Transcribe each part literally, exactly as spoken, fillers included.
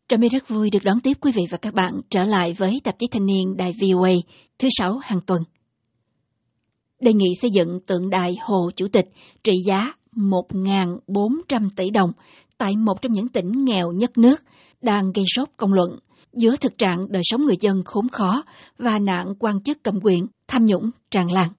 Trà My rất vui được đón tiếp quý vị và các bạn trở lại với tạp chí Thanh niên Đài vê o a thứ sáu hàng tuần. Đề nghị xây dựng tượng đài Hồ Chủ tịch trị giá một nghìn bốn trăm tỷ đồng tại một trong những tỉnh nghèo nhất nước đang gây sốt công luận giữa thực trạng đời sống người dân khốn khó và nạn quan chức cầm quyền tham nhũng tràn lan.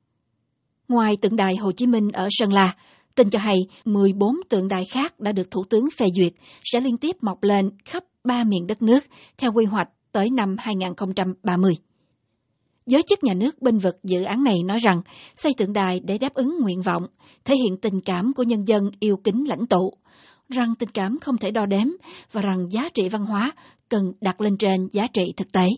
Ngoài tượng đài Hồ Chí Minh ở Sơn La, tin cho hay mười bốn tượng đài khác đã được Thủ tướng phê duyệt sẽ liên tiếp mọc lên khắp ba miền đất nước theo quy hoạch tới năm hai nghìn không trăm ba mươi. Giới chức nhà nước bênh vực dự án này nói rằng xây tượng đài để đáp ứng nguyện vọng, thể hiện tình cảm của nhân dân yêu kính lãnh tụ, rằng tình cảm không thể đo đếm và rằng giá trị văn hóa cần đặt lên trên giá trị thực tế.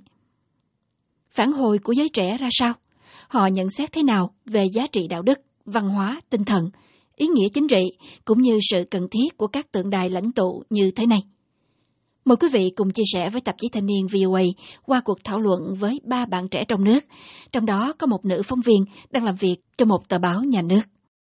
Phản hồi của giới trẻ ra sao? Họ nhận xét thế nào về giá trị đạo đức, văn hóa, tinh thần, ý nghĩa chính trị cũng như sự cần thiết của các tượng đài lãnh tụ như thế này? Mời quý vị cùng chia sẻ với tạp chí Thanh niên vê o a qua cuộc thảo luận với ba bạn trẻ trong nước, trong đó có một nữ phóng viên đang làm việc cho một tờ báo nhà nước.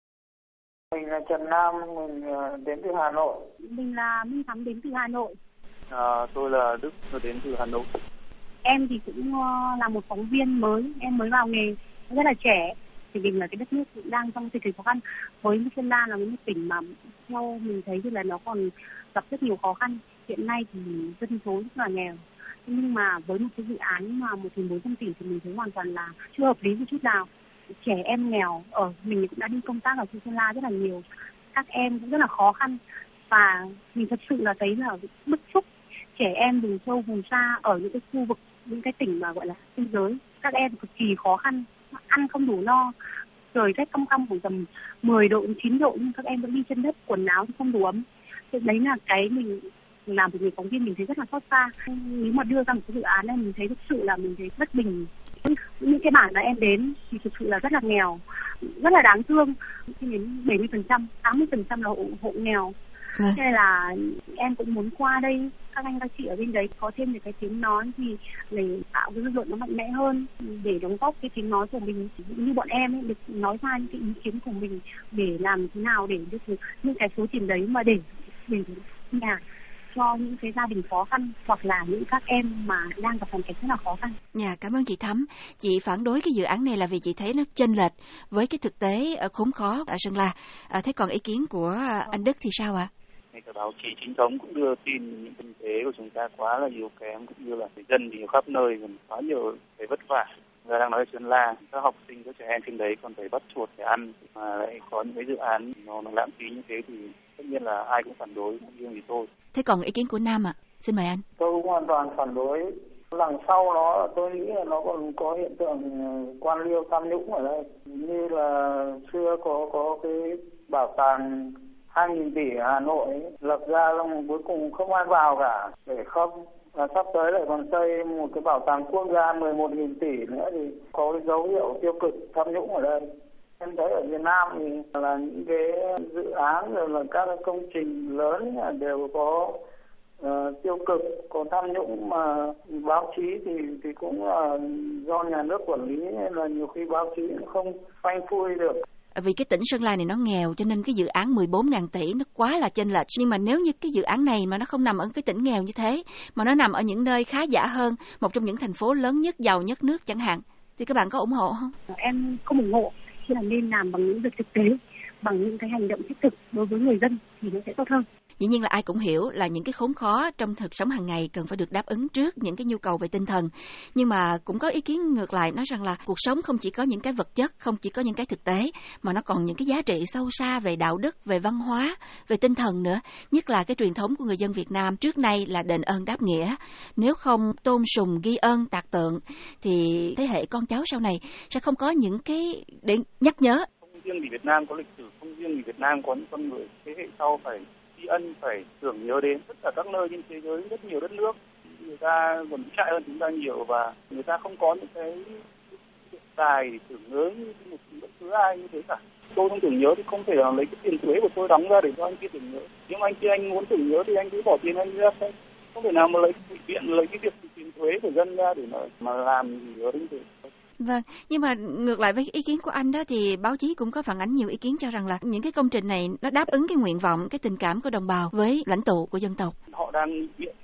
Mình là Trần Nam, mình đến từ Hà Nội. Mình là Minh Thắm, đến từ Hà Nội. À, tôi là Đức, tôi đến từ Hà Nội. Em thì cũng là một phóng viên mới, em mới vào nghề, rất là trẻ. Thì mình là cái đất nước cũng đang trong thời kỳ khó khăn. Với Sơn La là một tỉnh mà theo mình thấy thì là nó còn gặp rất nhiều khó khăn. Hiện nay thì dân số rất là nghèo. Nhưng mà với một cái dự án mà một nghìn bốn trăm tỷ thì mình thấy hoàn toàn là chưa hợp lý một chút nào. Trẻ em nghèo, ở mình cũng đã đi công tác ở Sơn La rất là nhiều. Các em cũng rất là khó khăn. Và mình thật sự là thấy là bức xúc trẻ em vùng sâu vùng xa ở những cái khu vực, những cái tỉnh mà gọi là biên giới. Các em cực kỳ khó khăn, ăn không đủ no, trời rét căm căm khoảng tầm mười độ đến chín độ nhưng các em vẫn đi chân đất, quần áo thì không đủ ấm. Thế đấy là cái mình làm một người phóng viên mình thấy rất là xót xa. Nếu mà đưa ra một cái dự án này mình thấy thực sự là mình thấy bất bình. Những cái bản mà em đến thì thực sự là rất là nghèo, rất là đáng thương. Đến bảy mươi phần trăm, tám mươi phần trăm là hộ, hộ nghèo. Vâng. Thế là em cũng muốn qua đây, các anh các chị ở bên đấy có thêm được cái tiếng nói thì để tạo cái dư luận nó mạnh mẽ hơn, để đóng góp cái tiếng nói của mình như bọn em ấy, được nói ra những cái ý kiến của mình để làm thế nào để được những cái số tiền đấy mà để để nhà cho những cái gia đình khó khăn hoặc là những các em mà đang gặp hoàn cảnh rất là khó khăn. Dạ, cảm ơn chị Thắm. Chị phản đối cái dự án này là vì chị thấy nó chênh lệch với cái thực tế khốn khó ở Sơn La. À, thế còn ý kiến của anh Đức thì sao ạ? À? Ngay cả báo chí chính thống cũng đưa tin những kinh tế của chúng ta quá là yếu kém, cũng như là người dân thì khắp nơi còn quá nhiều cái vất vả. Giờ đang nói Sơn La, các học sinh, các trẻ em trên đấy còn phải bắt chuột để ăn, mà lại có những cái dự án nó, nó lãng phí như thế thì tất nhiên là ai cũng phản đối, không riêng gì tôi. Thế còn ý kiến của Nam ạ? À? Xin mời anh. Tôi cũng hoàn toàn phản đối. Đằng sau nó tôi nghĩ là nó còn có hiện tượng quan liêu tham nhũng ở đây. Như là xưa có có cái bảo tàng hai nghìn tỷ ở Hà Nội ấy, lập ra xong cuối cùng không ai vào cả, để không. Và sắp tới lại còn xây một cái bảo tàng quốc gia mười một nghìn tỷ nữa thì có cái dấu hiệu tiêu cực tham nhũng ở đây. Em thấy ở Việt Nam thì là những cái dự án rồi là các cái công trình lớn đều có uh, tiêu cực, còn tham nhũng mà báo chí thì thì cũng là do nhà nước quản lý nên là nhiều khi báo chí cũng không phanh phui được. Vì cái tỉnh Sơn La này nó nghèo cho nên cái dự án mười bốn nghìn tỷ nó quá là chênh lệch. Nhưng mà nếu như cái dự án này mà nó không nằm ở cái tỉnh nghèo như thế, mà nó nằm ở những nơi khá giả hơn, một trong những thành phố lớn nhất, giàu nhất nước chẳng hạn, thì các bạn có ủng hộ không? Em không ủng hộ, chứ là nên làm bằng những việc thực tế, bằng những cái hành động thiết thực đối với người dân thì nó sẽ tốt hơn. Dĩ nhiên là ai cũng hiểu là những cái khốn khó trong cuộc sống hàng ngày cần phải được đáp ứng trước những cái nhu cầu về tinh thần. Nhưng mà cũng có ý kiến ngược lại nói rằng là cuộc sống không chỉ có những cái vật chất, không chỉ có những cái thực tế, mà nó còn những cái giá trị sâu xa về đạo đức, về văn hóa, về tinh thần nữa. Nhất là cái truyền thống của người dân Việt Nam trước nay là đền ơn đáp nghĩa. Nếu không tôn sùng, ghi ơn, tạc tượng thì thế hệ con cháu sau này sẽ không có những cái để nhắc nhớ. Không riêng vì Việt Nam có lịch sử, không riêng vì Việt Nam có những con người, thế hệ sau phải tri ân, phải tưởng nhớ đến tất cả các nơi trên thế giới, rất nhiều đất nước người ta còn chạy hơn chúng ta nhiều và người ta không có những cái tài tưởng nhớ như một bất cứ ai như thế cả. Tôi không tưởng nhớ thì không thể là lấy cái tiền thuế của tôi đóng ra để cho anh kia tưởng nhớ. Nếu anh kia anh muốn tưởng nhớ thì anh cứ bỏ tiền anh ra xem. Không thể nào mà lấy viện lấy cái việc tiền thuế của dân ra để mà, mà làm gì nhớ đến thế. Vâng, nhưng mà ngược lại với ý kiến của anh đó thì báo chí cũng có phản ánh nhiều ý kiến cho rằng là những cái công trình này nó đáp ứng cái nguyện vọng, cái tình cảm của đồng bào với lãnh tụ của dân tộc. Họ đang viện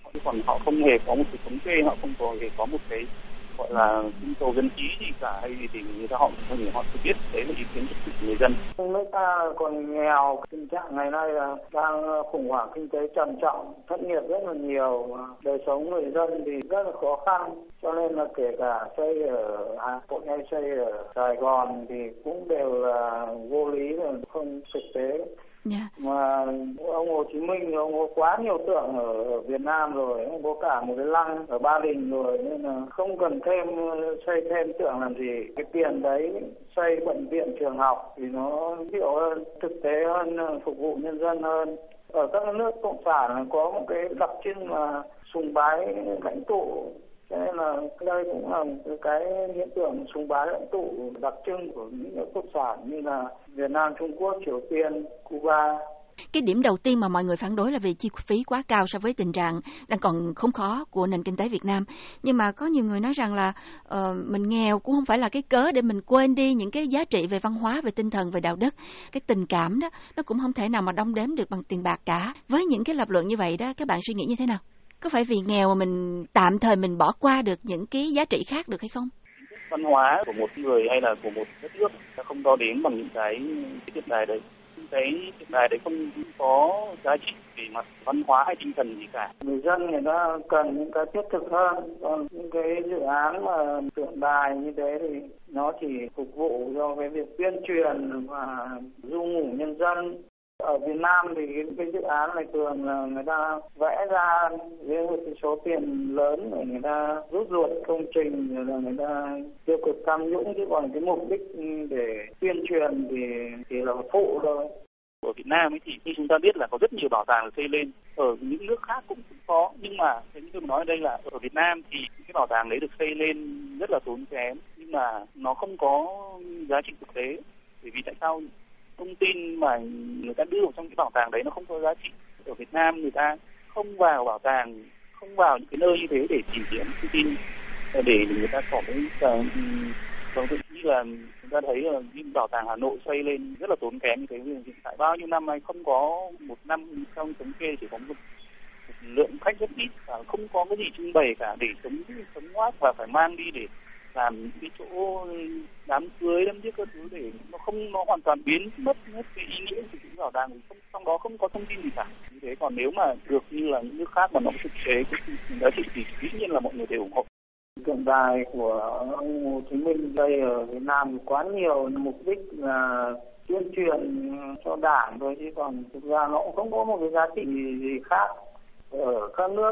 chứ còn họ không hề có một cái thống kê, họ không có hề có một cái gọi là trưng cầu dân trí gì cả, hay thì người ta họ người họ chưa biết đấy là ý kiến của người dân. Nước ta còn nghèo, tình trạng ngày nay là đang khủng hoảng kinh tế trầm trọng, thất nghiệp rất là nhiều, đời sống người dân thì rất là khó khăn, cho nên là kể cả xây ở Hà Nội hay xây ở Sài Gòn thì cũng đều là vô lý và không thực tế. Yeah. Mà ông Hồ Chí Minh ông có quá nhiều tượng ở, ở Việt Nam rồi, ông có cả một cái lăng ở Ba Đình rồi, nên là không cần thêm xây thêm tượng làm gì. Cái tiền đấy xây bệnh viện trường học thì nó hiệu hơn, thực tế hơn, phục vụ nhân dân hơn. Ở các nước cộng sản có một cái đặc trưng là sùng bái lãnh tụ, cho nên là đây cũng là cái hiện tượng sùng bái lãnh tụ đặc trưng của những nước cộng sản như là Việt Nam, Trung Quốc, Triều Tiên, Cuba. Cái điểm đầu tiên mà mọi người phản đối là vì chi phí quá cao so với tình trạng đang còn khốn khó của nền kinh tế Việt Nam. Nhưng mà có nhiều người nói rằng là uh, mình nghèo cũng không phải là cái cớ để mình quên đi những cái giá trị về văn hóa, về tinh thần, về đạo đức. Cái tình cảm đó nó cũng không thể nào mà đong đếm được bằng tiền bạc cả. Với những cái lập luận như vậy đó, các bạn suy nghĩ như thế nào? Có phải vì nghèo mà mình tạm thời mình bỏ qua được những cái giá trị khác được hay không? Văn hóa của một người hay là của một đất nước không đo đếm bằng những cái cái tượng đài đấy. Cái tượng đài đấy không có giá trị về mặt văn hóa hay tinh thần gì cả. Người dân người ta cần những cái thiết thực hơn, còn những cái dự án mà tượng đài như thế thì nó chỉ phục vụ cho cái việc tuyên truyền và du ngủ nhân dân. Ở Việt Nam thì cái, cái dự án này thường là người ta vẽ ra với một cái số tiền lớn để người ta rút ruột công trình, rồi là người ta tiêu cực tham nhũng, chứ còn cái mục đích để tuyên truyền thì thì là phụ thôi. Ở Việt Nam ấy thì như chúng ta biết là có rất nhiều bảo tàng được xây lên, ở những nước khác cũng có, nhưng mà cái như tôi nói ở đây là ở Việt Nam thì cái bảo tàng đấy được xây lên rất là tốn kém, nhưng mà nó không có giá trị thực tế. Bởi vì tại sao? Thông tin mà người ta đưa vào trong cái bảo tàng đấy nó không có giá trị. Ở Việt Nam người ta không vào bảo tàng, không vào những cái nơi như thế để tìm kiếm thông tin, để người ta có cái Vâng, như là chúng ta thấy là những bảo tàng Hà Nội xây lên rất là tốn kém như thế. Hiện tại bao nhiêu năm nay không có một năm trong thống kê chỉ có một, một lượng khách rất ít và không có cái gì trưng bày cả để sống sống hoác, và phải mang đi để làm cái chỗ đám cưới đám tiệc các thứ, để nó không nó hoàn toàn biến mất hết cái ý nghĩa của cái bảo tàng, không, trong đó không có thông tin gì cả. Như thế còn nếu mà được như là những nước khác mà nó thực chế cái giá trị thì dĩ nhiên là mọi người đều ủng hộ. Tượng đài của ông Hồ Chí Minh đây ở Việt Nam quá nhiều, mục đích là tuyên truyền cho Đảng thôi, chứ còn thực ra nó cũng không có một cái giá trị gì khác. Ở các nước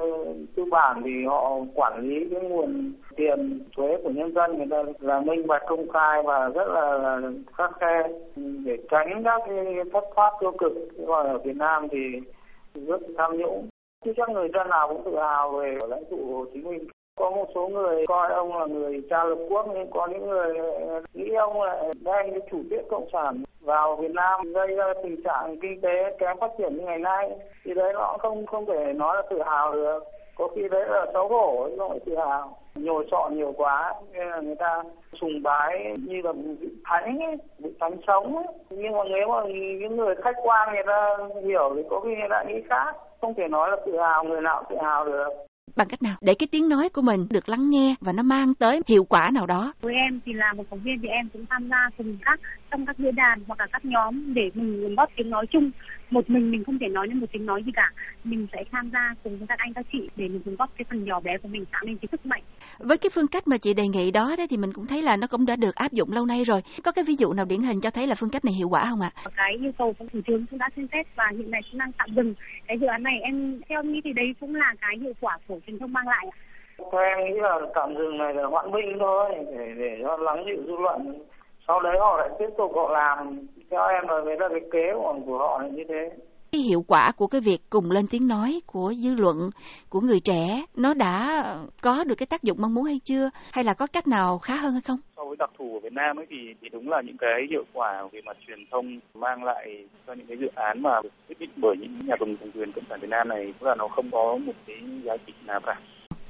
tư bản thì họ quản lý cái nguồn tiền thuế của nhân dân, người ta là minh bạch công khai và rất là, là khắt khe để tránh các cái thất thoát tiêu cực. Còn ở Việt Nam thì rất tham nhũng. Chứ chắc người dân nào cũng tự hào về lãnh tụ Hồ Chí Minh. Có một số người coi ông là người cha lập quốc, nhưng có những người nghĩ ông là đem cái chủ nghĩa cộng sản vào Việt Nam gây ra tình trạng kinh tế kém phát triển như ngày nay. Thì đấy nó không không thể nói là tự hào được. Có khi đấy là xấu hổ, không phải tự hào. Nhồi sọ nhiều quá nên là người ta sùng bái như là vị thánh ấy, vị thánh sống ấy. Nhưng mà nếu mà những người khách quan người ta hiểu thì có khi người ta nghĩ khác. Không thể nói là tự hào, người nào tự hào được. Bằng cách nào để cái tiếng nói của mình được lắng nghe và nó mang tới hiệu quả nào đó? Với em thì là một phóng viên thì em cũng tham gia cùng các trong các diễn đàn hoặc là các nhóm để mình góp tiếng nói chung. Một mình mình không thể nói nên một tiếng nói gì cả. Mình sẽ tham gia cùng với các anh các chị để mình cùng góp cái phần nhỏ bé của mình tạo nên cái sức mạnh. Với cái phương cách mà chị đề nghị đó thì mình cũng thấy là nó cũng đã được áp dụng lâu nay rồi. Có cái ví dụ nào điển hình cho thấy là phương cách này hiệu quả không ạ? Cái yêu cầu của thủ tướng cũng đã xem xét và hiện nay cũng đang tạm dừng cái dự án này. Em theo nghĩ thì đấy cũng là cái hiệu quả của truyền thông mang lại. Theo em nghĩ là tạm dừng này là hoãn binh thôi, để để cho lắng dịu dư luận. Sau đấy họ lại tiếp tục họ làm. Theo em là đấy là cái kế của, của họ là như thế. Cái hiệu quả của cái việc cùng lên tiếng nói của dư luận, của người trẻ, nó đã có được cái tác dụng mong muốn hay chưa? Hay là có cách nào khá hơn hay không? So với đặc thù của Việt Nam ấy thì, thì đúng là những cái hiệu quả về mặt truyền thông mang lại cho những cái dự án mà được quyết định bởi những nhà cầm quyền cộng sản Việt Nam này, tức là nó không có một cái giá trị nào cả.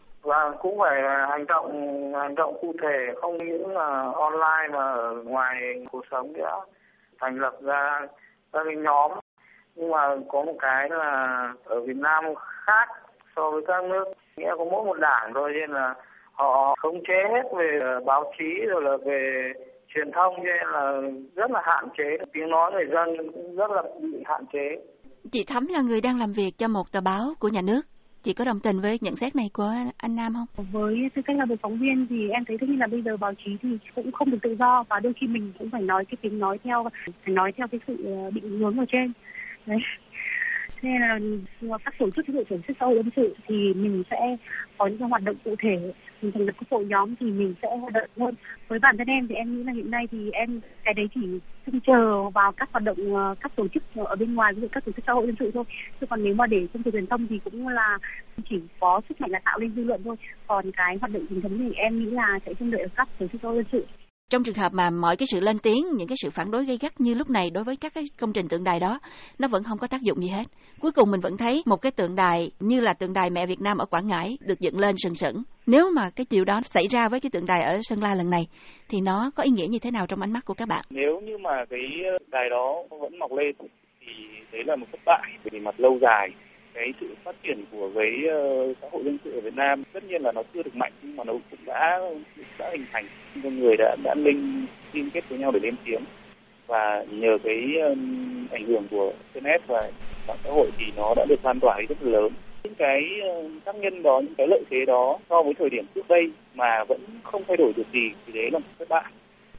Và cũng phải hành động hành động cụ thể, không những là online mà ở ngoài cuộc sống nữa. Thành lập ra các cái nhóm. Nhưng mà có một cái là ở Việt Nam khác so với các nước. Nghĩa có mỗi một đảng thôi, nên là họ khống chế hết về báo chí rồi là về truyền thông, cho nên là rất là hạn chế, tiếng nói người dân cũng rất là bị hạn chế. Chị Thắm là người đang làm việc cho một tờ báo của nhà nước. Chị có đồng tình với nhận xét này của anh Nam không? Với tư cách là một phóng viên thì em thấy tất nhiên là bây giờ báo chí thì cũng không được tự do, và đôi khi mình cũng phải nói cái tiếng nói theo phải nói theo cái sự định hướng ở trên. Đấy. Thế nên là các tổ chức ví dụ tổ chức xã hội dân sự thì mình sẽ có những hoạt động cụ thể, mình thành lập các hội nhóm thì mình sẽ hoạt động hơn. Với bản thân em thì em nghĩ là hiện nay thì em cái đấy chỉ trông chờ vào các hoạt động các tổ chức ở bên ngoài, ví dụ các tổ chức xã hội dân sự thôi. Chứ còn nếu mà để trong truyền thông thì cũng là chỉ có sức mạnh là tạo lên dư luận thôi. Còn cái hoạt động truyền thống thì em nghĩ là sẽ trông đợi ở các tổ chức xã hội dân sự. Trong trường hợp mà mọi cái sự lên tiếng, những cái sự phản đối gay gắt như lúc này đối với các cái công trình tượng đài đó, nó vẫn không có tác dụng gì hết. Cuối cùng mình vẫn thấy một cái tượng đài như là tượng đài Mẹ Việt Nam ở Quảng Ngãi được dựng lên sừng sững. Nếu mà cái điều đó xảy ra với cái tượng đài ở Sơn La lần này, thì nó có ý nghĩa như thế nào trong ánh mắt của các bạn? Nếu như mà cái đài đó vẫn mọc lên thì đấy là một thất bại về mặt lâu dài. Cái sự phát triển của cái uh, xã hội dân sự ở Việt Nam tất nhiên là nó chưa được mạnh, nhưng mà nó cũng đã đã hình thành, con người đã đã linh liên kết với nhau để lên tiếng, và nhờ cái um, ảnh hưởng của internet và mạng xã hội thì nó đã được lan tỏa rất là lớn. Những cái uh, tác nhân đó, những cái lợi thế đó so với thời điểm trước đây mà vẫn không thay đổi được gì thì đấy là một thất bại.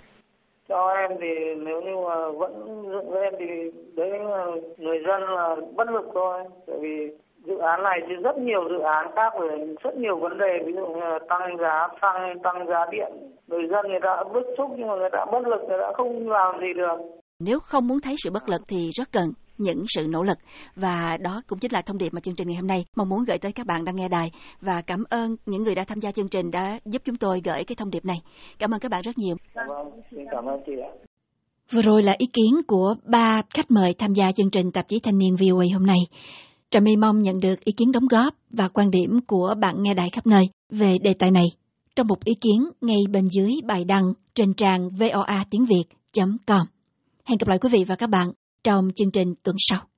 Cho em thì nếu như mà vẫn dựng lên thì đấy là người dân là bất lực thôi. Tại vì dự án này thì rất nhiều dự án khác về rất nhiều vấn đề, ví dụ như là tăng giá xăng, tăng giá điện. Người dân người ta bức xúc nhưng mà người ta bất lực, người ta không làm gì được. Nếu không muốn thấy sự bất lực thì rất cần những sự nỗ lực, và đó cũng chính là thông điệp mà chương trình ngày hôm nay mong muốn gửi tới các bạn đang nghe đài, và cảm ơn những người đã tham gia chương trình đã giúp chúng tôi gửi cái thông điệp này. Cảm ơn các bạn rất nhiều. Vâng, xin cảm ơn chị ạ. Vừa rồi là ý kiến của ba khách mời tham gia chương trình Tạp chí Thanh niên vê o a hôm nay. Trà My mong nhận được ý kiến đóng góp và quan điểm của bạn nghe đài khắp nơi về đề tài này trong một ý kiến ngay bên dưới bài đăng trên trang voa tiếng việt chấm com. Hẹn gặp lại quý vị và các bạn trong chương trình tuần sau.